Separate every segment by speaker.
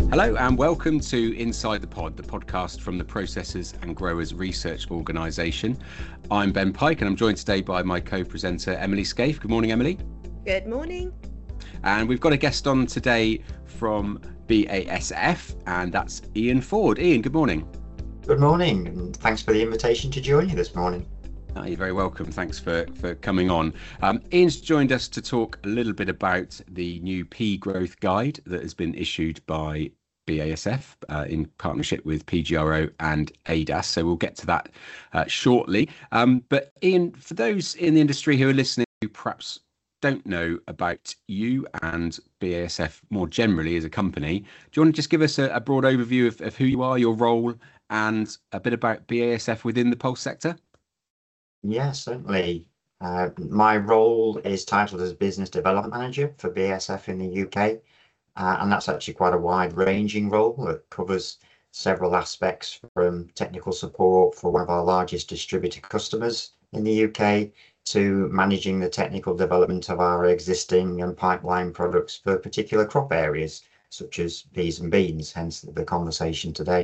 Speaker 1: Hello and welcome to Inside the Pod, the podcast from the Processors and Growers Research Organisation. I'm Ben Pike and I'm joined today by my co-presenter Emily Scaife. Good morning, Emily.
Speaker 2: Good morning.
Speaker 1: And we've got a guest on today from BASF, and that's Ian Ford. Ian, good morning.
Speaker 3: Good morning, and thanks for the invitation to join you this morning.
Speaker 1: You're very welcome. Thanks for coming on. Ian's joined us to talk a little bit about the new pea growth guide that has been issued by BASF in partnership with PGRO and ADAS. So we'll get to that shortly. But Ian, for those in the industry who are listening who perhaps don't know about you and BASF more generally as a company, do you want to just give us a broad overview of who you are, your role, and a bit about BASF within the pulse sector?
Speaker 3: Yeah, certainly. My role is titled as Business Development Manager for BASF in the UK. And that's actually quite a wide-ranging role that covers several aspects, from technical support for one of our largest distributor customers in the UK to managing the technical development of our existing and pipeline products for particular crop areas, such as peas and beans, hence the conversation today.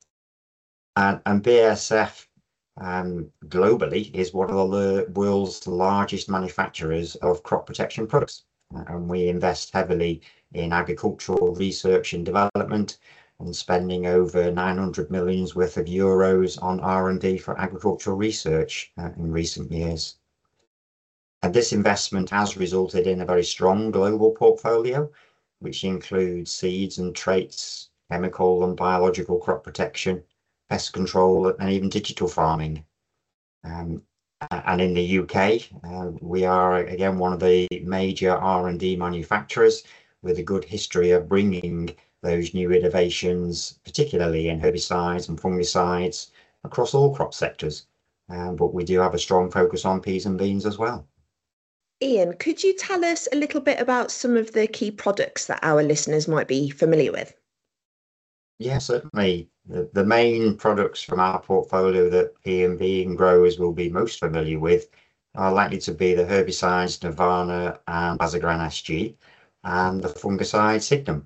Speaker 3: And BASF globally is one of the world's largest manufacturers of crop protection products. And we invest heavily in agricultural research and development, and spending over 900 million worth of euros on R&D for agricultural research in recent years. And this investment has resulted in a very strong global portfolio, which includes seeds and traits, chemical and biological crop protection, pest control, and even digital farming. And in the UK, we are again one of the major R&D manufacturers with a good history of bringing those new innovations, particularly in herbicides and fungicides, across all crop sectors. But we do have a strong focus on peas and beans as well.
Speaker 2: Ian, could you tell us a little bit about some of the key products that our listeners might be familiar with?
Speaker 3: Yeah, certainly. The main products from our portfolio that pea and bean growers will be most familiar with are likely to be the herbicides Nirvana and Bazagran SG, and the fungicide Signum.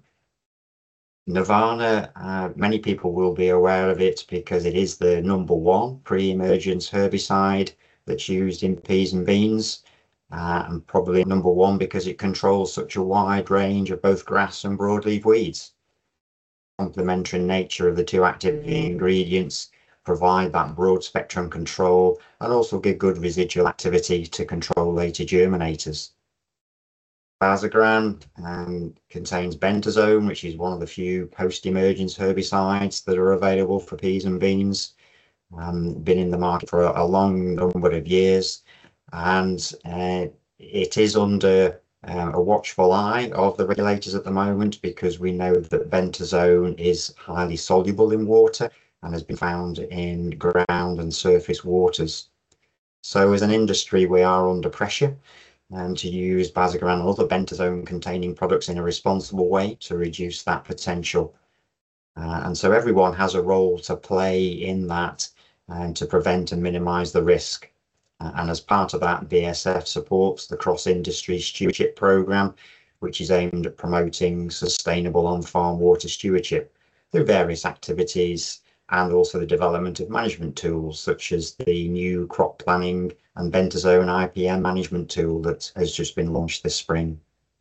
Speaker 3: Nirvana, many people will be aware of it because it is the number one pre-emergence herbicide that's used in peas and beans, and probably number one because it controls such a wide range of both grass and broadleaf weeds. Complementary nature of the two active ingredients provide that broad spectrum control and also give good residual activity to control later germinators. Bazagran contains bentazone, which is one of the few post-emergence herbicides that are available for peas and beans. Been in the market for a long number of years, and it is under a watchful eye of the regulators at the moment, because we know that bentazone is highly soluble in water and has been found in ground and surface waters. So as an industry, we are under pressure to use Bazagran and other bentazone containing products in a responsible way to reduce that potential. And so everyone has a role to play in that and to prevent and minimize the risk. And as part of that, BASF supports the Cross-Industry Stewardship Programme, which is aimed at promoting sustainable on-farm water stewardship through various activities, and also the development of management tools such as the new crop planning and bentazone IPM management tool that has just been launched this spring.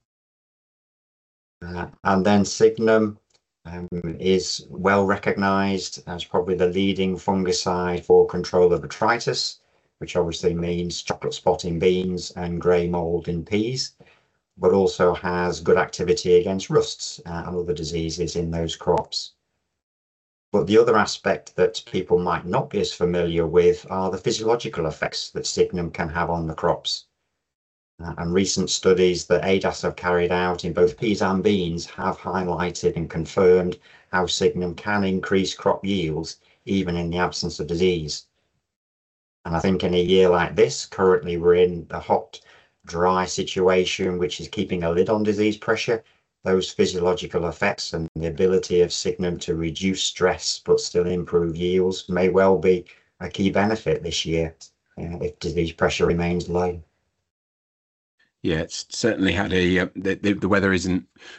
Speaker 3: And then Signum is well recognised as probably the leading fungicide for control of botrytis, which obviously means chocolate spot in beans and grey mould in peas, but also has good activity against rusts and other diseases in those crops. But the other aspect that people might not be as familiar with are the physiological effects that Signum can have on the crops. And recent studies that ADAS have carried out in both peas and beans have highlighted and confirmed how Signum can increase crop yields even in the absence of disease. And I think in a year like this, currently we're in a hot, dry situation, which is keeping a lid on disease pressure. Those physiological effects and the ability of Signum to reduce stress but still improve yields may well be a key benefit this year if disease pressure remains low.
Speaker 1: Yeah, it's certainly had a the weather isn't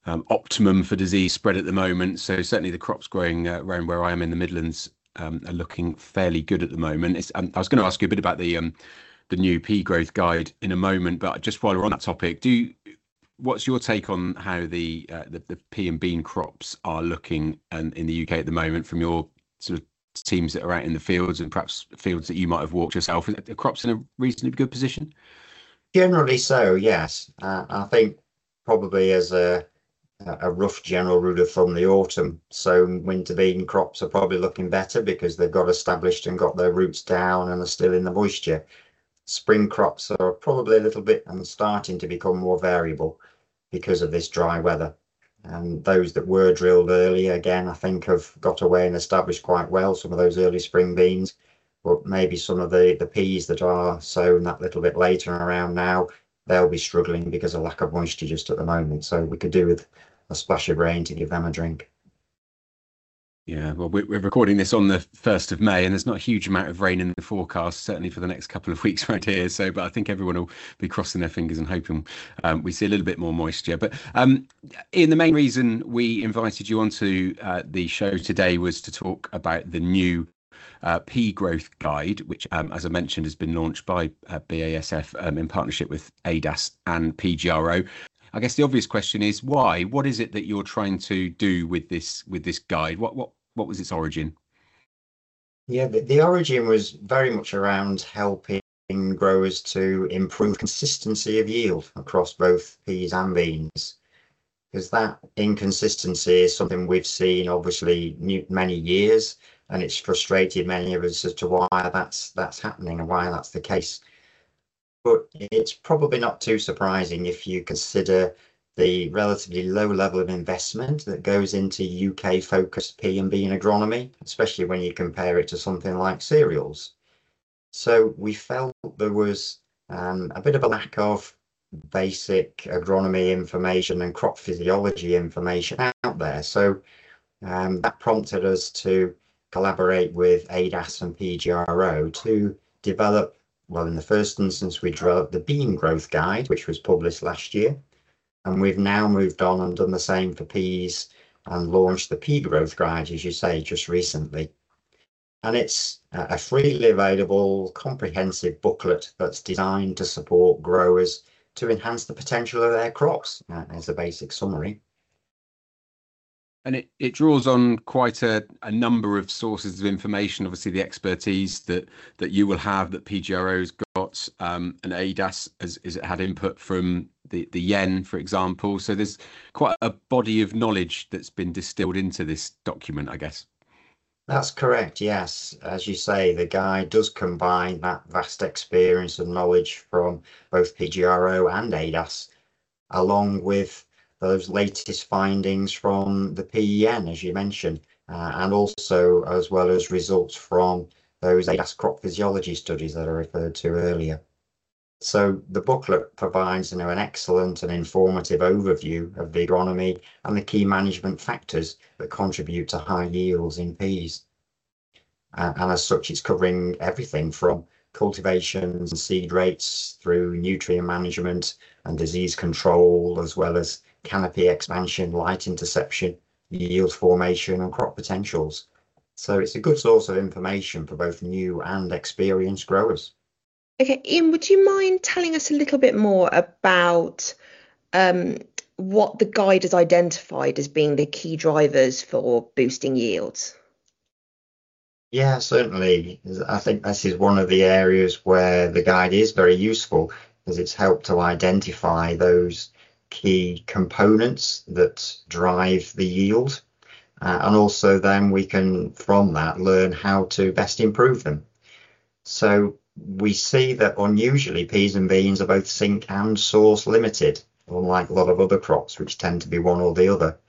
Speaker 1: optimum for disease spread at the moment. So certainly the crops growing around where I am in the Midlands are looking fairly good at the moment. I was going to ask you a bit about the new pea growth guide in a moment, but just while we're on that topic, what's your take on how the pea and bean crops are looking in the UK at the moment from your sort of teams that are out in the fields and perhaps fields that you might have walked yourself? Are the crops in a reasonably good position?
Speaker 3: Generally so, yes. I think probably as a rough general rule of thumb, the autumn sown winter bean crops are probably looking better because they've got established and got their roots down and are still in the moisture. Spring crops are probably a little bit and starting to become more variable because of this dry weather. And those that were drilled early, again, I think have got away and established quite well, some of those early spring beans. But maybe some of the peas that are sown that little bit later and around now, they'll be struggling because of lack of moisture just at the moment. So we could do with a splash of rain to give them a drink.
Speaker 1: Yeah, well, we're recording this on the 1st of May, and there's not a huge amount of rain in the forecast, certainly for the next couple of weeks right here. So, but I think everyone will be crossing their fingers and hoping we see a little bit more moisture. But Ian, the main reason we invited you onto the show today was to talk about the new pea growth guide, which, as I mentioned, has been launched by BASF in partnership with ADAS and PGRO. I guess the obvious question is why? What is it that you're trying to do with this guide? What was its origin?
Speaker 3: Yeah, the origin was very much around helping growers to improve consistency of yield across both peas and beans, because that inconsistency is something we've seen obviously many years, and it's frustrated many of us as to why that's happening and why that's the case. But it's probably not too surprising if you consider the relatively low level of investment that goes into UK focused pea and bean agronomy, especially when you compare it to something like cereals. So we felt there was a bit of a lack of basic agronomy information and crop physiology information out there. So that prompted us to collaborate with ADAS and PGRO to develop, well, in the first instance, we developed the Bean Growth Guide, which was published last year. And we've now moved on and done the same for peas and launched the Pea Growth Guide, as you say, just recently. And it's a freely available, comprehensive booklet that's designed to support growers to enhance the potential of their crops, as a basic summary.
Speaker 1: And it draws on quite a number of sources of information. Obviously, the expertise that you will have, that PGRO's got, and ADAS as it had input from the Yen, for example. So there's quite a body of knowledge that's been distilled into this document, I guess.
Speaker 3: That's correct, yes. As you say, the guide does combine that vast experience and knowledge from both PGRO and ADAS, along with those latest findings from the PEN, as you mentioned, and also as well as results from those ADAS crop physiology studies that I referred to earlier. So the booklet provides an excellent and informative overview of the agronomy and the key management factors that contribute to high yields in peas. And as such, it's covering everything from cultivations and seed rates through nutrient management and disease control, as well as canopy expansion, light interception, yield formation and crop potentials. So it's a good source of information for both new and experienced growers.
Speaker 2: Okay, Ian, would you mind telling us a little bit more about what the guide has identified as being the key drivers for boosting yields?
Speaker 3: Yeah, certainly. I think this is one of the areas where the guide is very useful, as it's helped to identify those key components that drive the yield. And also then we can, from that, learn how to best improve them. So we see that unusually peas and beans are both sink and source limited, unlike a lot of other crops, which tend to be one or the other.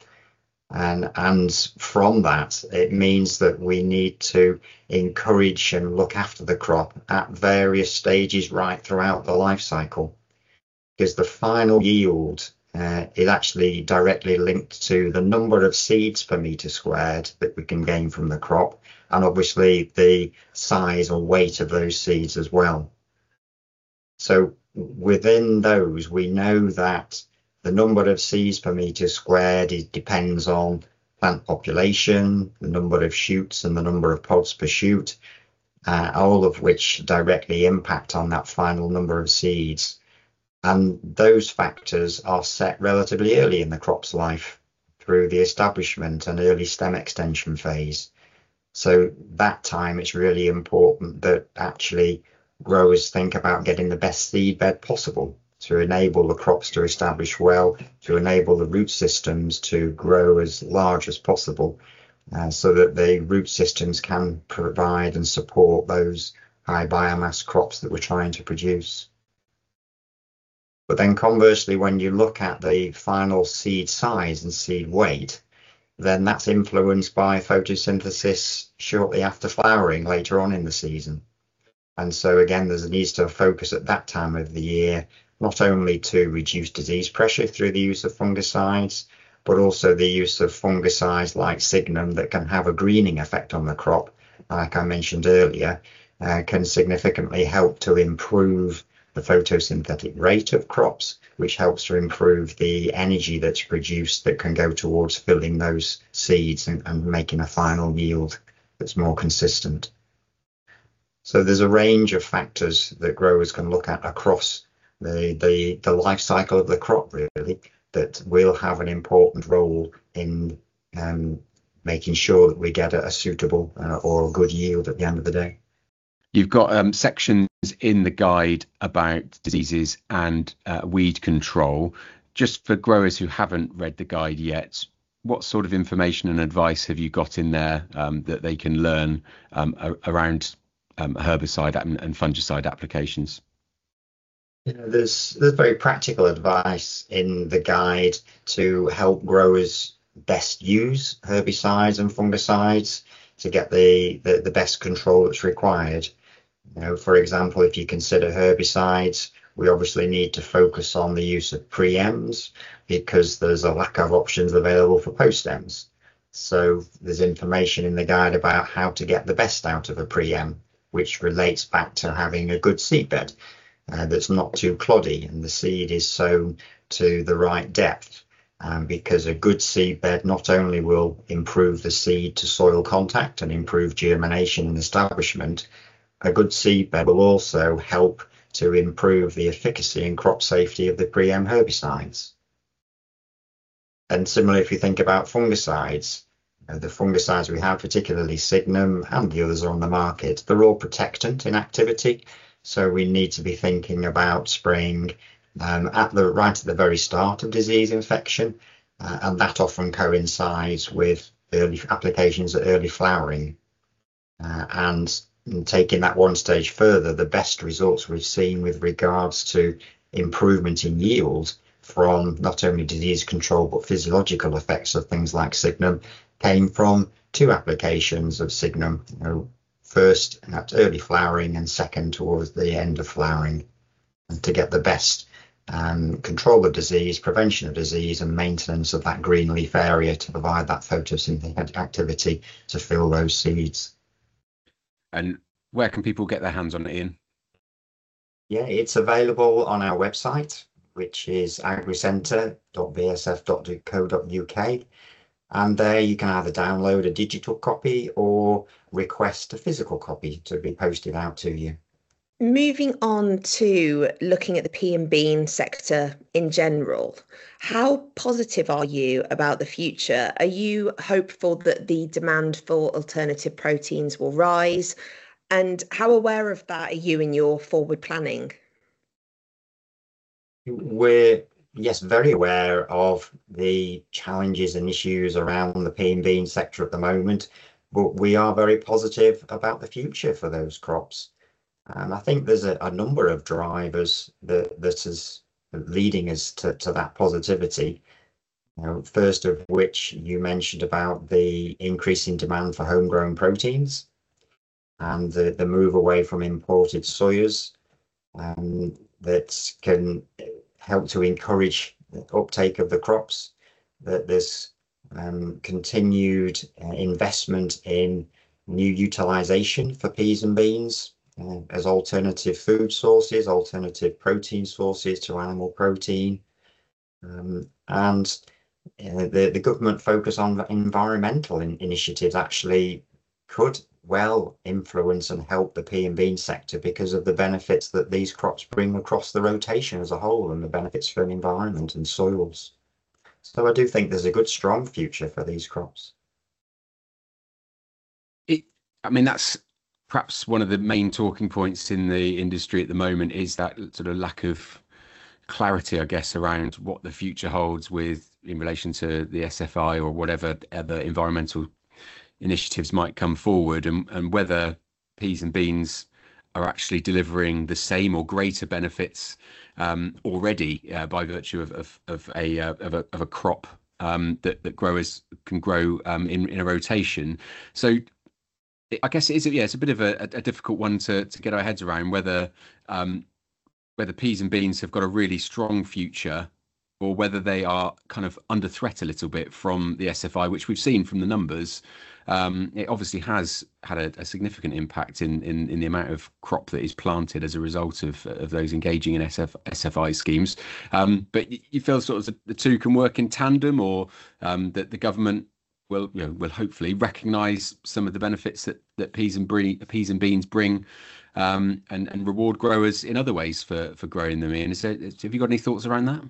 Speaker 3: And from that, it means that we need to encourage and look after the crop at various stages right throughout the life cycle, because the final yield is actually directly linked to the number of seeds per metre squared that we can gain from the crop, and obviously the size or weight of those seeds as well. So within those, we know that the number of seeds per metre squared depends on plant population, the number of shoots and the number of pods per shoot, all of which directly impact on that final number of seeds. And those factors are set relatively early in the crop's life through the establishment and early stem extension phase. So that time it's really important that actually growers think about getting the best seed bed possible to enable the crops to establish well, to enable the root systems to grow as large as possible, so that the root systems can provide and support those high biomass crops that we're trying to produce. But then conversely, when you look at the final seed size and seed weight, then that's influenced by photosynthesis shortly after flowering later on in the season. And so again, there's a need to focus at that time of the year, not only to reduce disease pressure through the use of fungicides, but also the use of fungicides like Signum that can have a greening effect on the crop, like I mentioned earlier, can significantly help to improve the photosynthetic rate of crops, which helps to improve the energy that's produced that can go towards filling those seeds and making a final yield that's more consistent. So there's a range of factors that growers can look at across the life cycle of the crop, really, that will have an important role in making sure that we get a suitable or a good yield at the end of the day.
Speaker 1: You've got sections in the guide about diseases and weed control. Just for growers who haven't read the guide yet, what sort of information and advice have you got in there that they can learn around herbicide and fungicide applications?
Speaker 3: There's very practical advice in the guide to help growers best use herbicides and fungicides to get the best control that's required. For example, if you consider herbicides, we obviously need to focus on the use of pre-ems because there's a lack of options available for post-ems. So there's information in the guide about how to get the best out of a pre-em, which relates back to having a good seedbed that's not too cloddy and the seed is sown to the right depth. Because a good seedbed not only will improve the seed to soil contact and improve germination and establishment, a good seedbed will also help to improve the efficacy and crop safety of the pre-em herbicides. And similarly, if you think about fungicides, the fungicides we have, particularly Signum and the others are on the market, they're all protectant in activity. So we need to be thinking about spraying right at the very start of disease infection, and that often coincides with early applications at early flowering. And taking that one stage further, the best results we've seen with regards to improvement in yield from not only disease control but physiological effects of things like Signum came from 2 applications of Signum, first at early flowering and second towards the end of flowering, and to get the best control of disease, prevention of disease and maintenance of that green leaf area to provide that photosynthetic activity to fill those seeds.
Speaker 1: And where can people get their hands on it, Ian?
Speaker 3: Yeah, it's available on our website, which is agricentre.bsf.co.uk. And there you can either download a digital copy or request a physical copy to be posted out to you.
Speaker 2: Moving on to looking at the pea and bean sector in general, how positive are you about the future? Are you hopeful that the demand for alternative proteins will rise? And how aware of that are you in your forward planning?
Speaker 3: We're, yes, very aware of the challenges and issues around the pea and bean sector at the moment, but we are very positive about the future for those crops. And I think there's a number of drivers that is leading us to that positivity. First of which you mentioned about the increasing demand for homegrown proteins and the move away from imported soyas that can help to encourage the uptake of the crops. That there's continued investment in new utilization for peas and beans as alternative food sources, alternative protein sources to animal protein. And the government focus on environmental initiatives actually could well influence and help the pea and bean sector because of the benefits that these crops bring across the rotation as a whole and the benefits for the environment and soils. So I do think there's a good, strong future for these crops.
Speaker 1: I mean, that's perhaps one of the main talking points in the industry at the moment is that sort of lack of clarity, I guess, around what the future holds with in relation to the SFI or whatever other environmental initiatives might come forward, and whether peas and beans are actually delivering the same or greater benefits already by virtue of a crop that growers can grow in a rotation. So I guess it is, yeah, it's a bit of a difficult one to get our heads around whether peas and beans have got a really strong future or whether they are kind of under threat a little bit from the SFI, which we've seen from the numbers. It obviously has had a significant impact in the amount of crop that is planted as a result of those engaging in SFI schemes. But you feel sort of the two can work in tandem, or that the government will hopefully recognise some of the benefits that peas and beans bring, and reward growers in other ways for growing them. Ian, have you got any thoughts around that?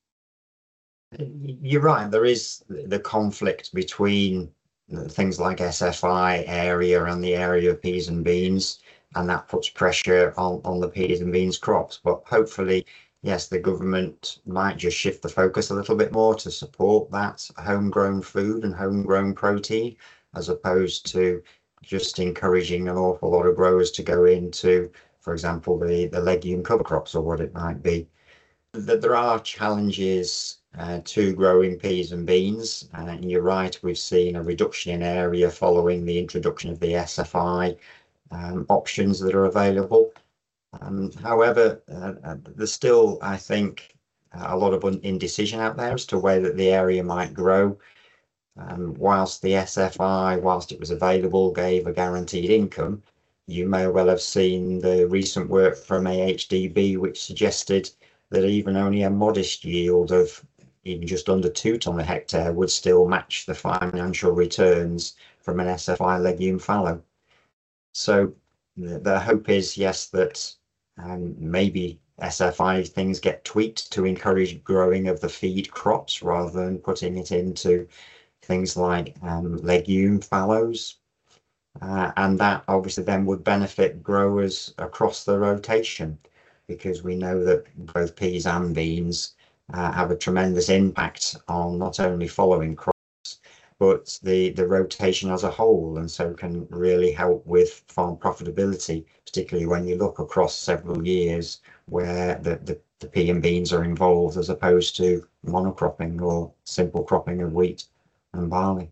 Speaker 3: You're right. There is the conflict between things like SFI area and the area of peas and beans, and that puts pressure on the peas and beans crops. But hopefully, yes, the government might just shift the focus a little bit more to support that homegrown food and homegrown protein, as opposed to just encouraging an awful lot of growers to go into, for example, the legume cover crops or what it might be. That there are challenges to growing peas and beans, and you're right, we've seen a reduction in area following the introduction of the SFI options that are available. However, there's still, I think, a lot of indecision out there as to whether the area might grow. Whilst the SFI, whilst it was available, gave a guaranteed income, you may well have seen the recent work from AHDB, which suggested that even only a modest yield of even just under 2 tonne a hectare would still match the financial returns from an SFI legume fallow. So the hope is, yes, that maybe SFI things get tweaked to encourage growing of the feed crops rather than putting it into things like legume fallows. And that obviously then would benefit growers across the rotation, because we know that both peas and beans have a tremendous impact on not only following crops, but the rotation as a whole, and so can really help with farm profitability, particularly when you look across several years where the pea and beans are involved, as opposed to monocropping or simple cropping of wheat and barley.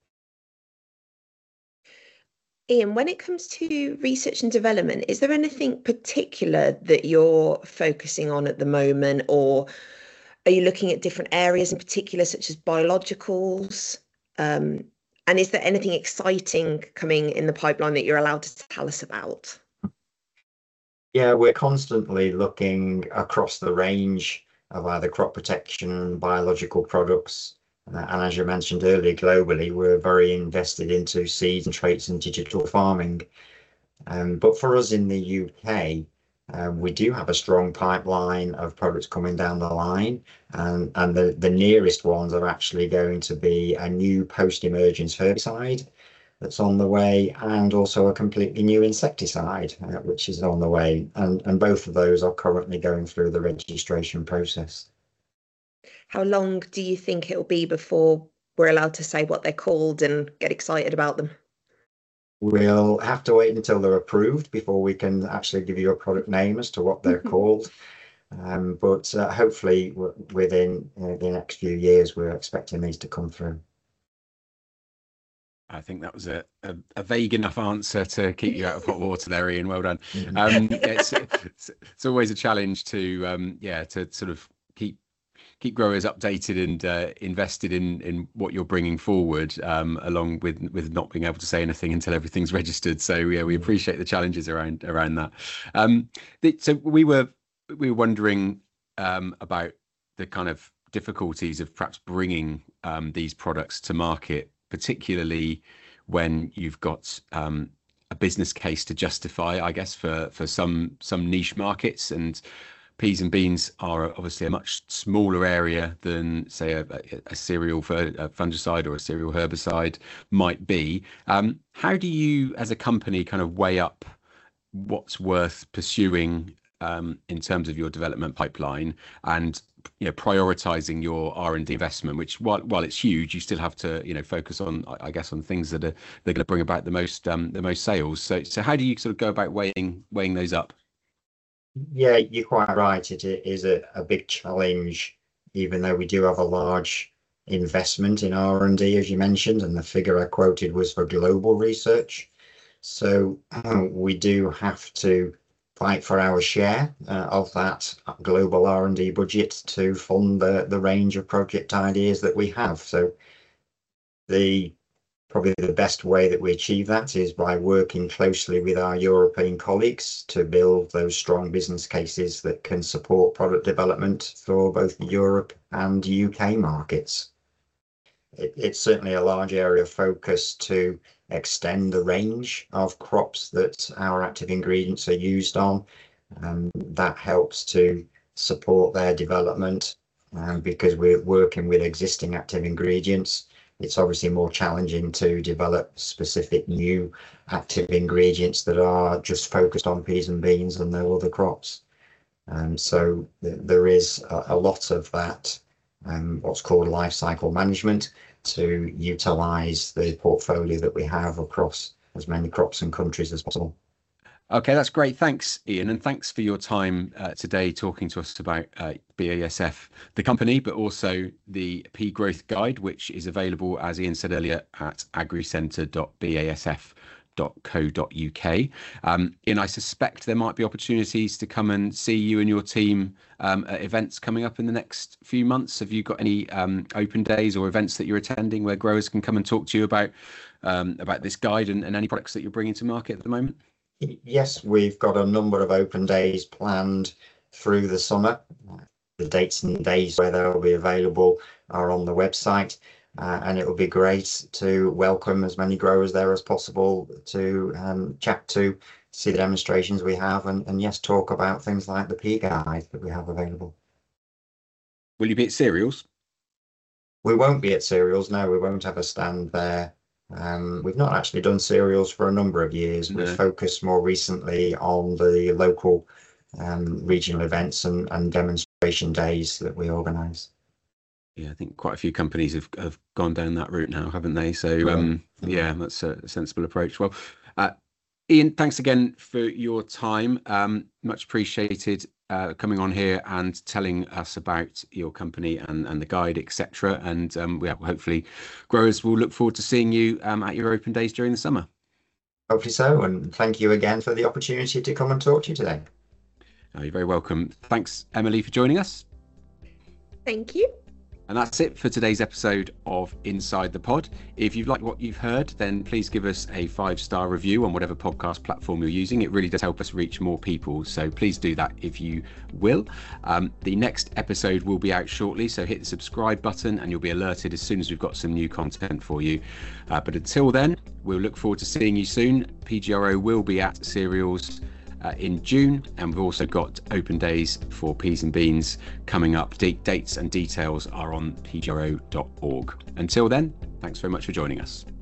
Speaker 2: Ian, when it comes to research and development, is there anything particular that you're focusing on at the moment, or are you looking at different areas in particular, such as biologicals? And is there anything exciting coming in the pipeline that you're allowed to tell us about?
Speaker 3: Yeah, we're constantly looking across the range of either crop protection and biological products. And as you mentioned earlier, globally, we're very invested into seeds and traits and digital farming. But for us in the UK, we do have a strong pipeline of products coming down the line, and the nearest ones are actually going to be a new post-emergence herbicide that's on the way, and also a completely new insecticide, which is on the way. And both of those are currently going through the registration process.
Speaker 2: How long do you think it'll be before we're allowed to say what they're called and get excited about them?
Speaker 3: We'll have to wait until they're approved before we can actually give you a product name as to what they're called. But hopefully within the next few years, we're expecting these to come through.
Speaker 1: I think that was a vague enough answer to keep you out of hot water there, Ian. Well done. It's always a challenge to sort of keep growers updated and invested in what you're bringing forward, along with not being able to say anything until everything's registered. So yeah, we appreciate the challenges around that. So we were wondering about the kind of difficulties of perhaps bringing these products to market, particularly when you've got a business case to justify, I guess, for some niche markets. And peas and beans are obviously a much smaller area than, say, a cereal fungicide or a cereal herbicide might be. How do you, as a company, kind of weigh up what's worth pursuing in terms of your development pipeline, and prioritizing your R&D investment, which while it's huge, you still have to focus on, I guess, on things that they're going to bring about the most sales. So how do you sort of go about weighing those up?
Speaker 3: Yeah, you're quite right. It is a big challenge, even though we do have a large investment in R&D, as you mentioned, and the figure I quoted was for global research. So we do have to fight for our share of that global R&D budget to fund the range of project ideas that we have. So probably the best way that we achieve that is by working closely with our European colleagues to build those strong business cases that can support product development for both Europe and UK markets. It's certainly a large area of focus to extend the range of crops that our active ingredients are used on. That helps to support their development, because we're working with existing active ingredients. It's obviously more challenging to develop specific new active ingredients that are just focused on peas and beans and no other crops. So there is a lot of that, what's called life cycle management, to utilize the portfolio that we have across as many crops and countries as possible.
Speaker 1: Okay, that's great. Thanks, Ian. And thanks for your time today talking to us about BASF, the company, but also the Pea Growth Guide, which is available, as Ian said earlier, at agricentre.basf.co.uk. Ian, I suspect there might be opportunities to come and see you and your team at events coming up in the next few months. Have you got any open days or events that you're attending where growers can come and talk to you about this guide and any products that you're bringing to market at the moment?
Speaker 3: Yes, we've got a number of open days planned through the summer. The dates and days where they'll be available are on the website, and it will be great to welcome as many growers there as possible to chat to, see the demonstrations we have, and yes, talk about things like the Pea Guide that we have available.
Speaker 1: Will you be at cereals?
Speaker 3: We won't be at cereals, no, we won't have a stand there. We've not actually done cereals for a number of years.
Speaker 1: No.
Speaker 3: We've focused more recently on the local regional events and demonstration days that we organise.
Speaker 1: Yeah, I think quite a few companies have gone down that route now, haven't they? So yeah, that's a sensible approach. Well, Ian, thanks again for your time. Much appreciated coming on here and telling us about your company and the guide, etc. And hopefully growers will look forward to seeing you at your open days during the summer.
Speaker 3: Hopefully so, and thank you again for the opportunity to come and talk to you today.
Speaker 1: You're very welcome. Thanks, Emily, for joining us.
Speaker 2: Thank you.
Speaker 1: And that's it for today's episode of Inside the Pod. If you've liked what you've heard, then please give us a 5-star review on whatever podcast platform you're using. It really does help us reach more people. So please do that if you will. The next episode will be out shortly, so hit the subscribe button and you'll be alerted as soon as we've got some new content for you. But until then, we'll look forward to seeing you soon. PGRO will be at cereals in June, and we've also got open days for peas and beans coming up. Dates and details are on pgro.org. Until then, thanks very much for joining us.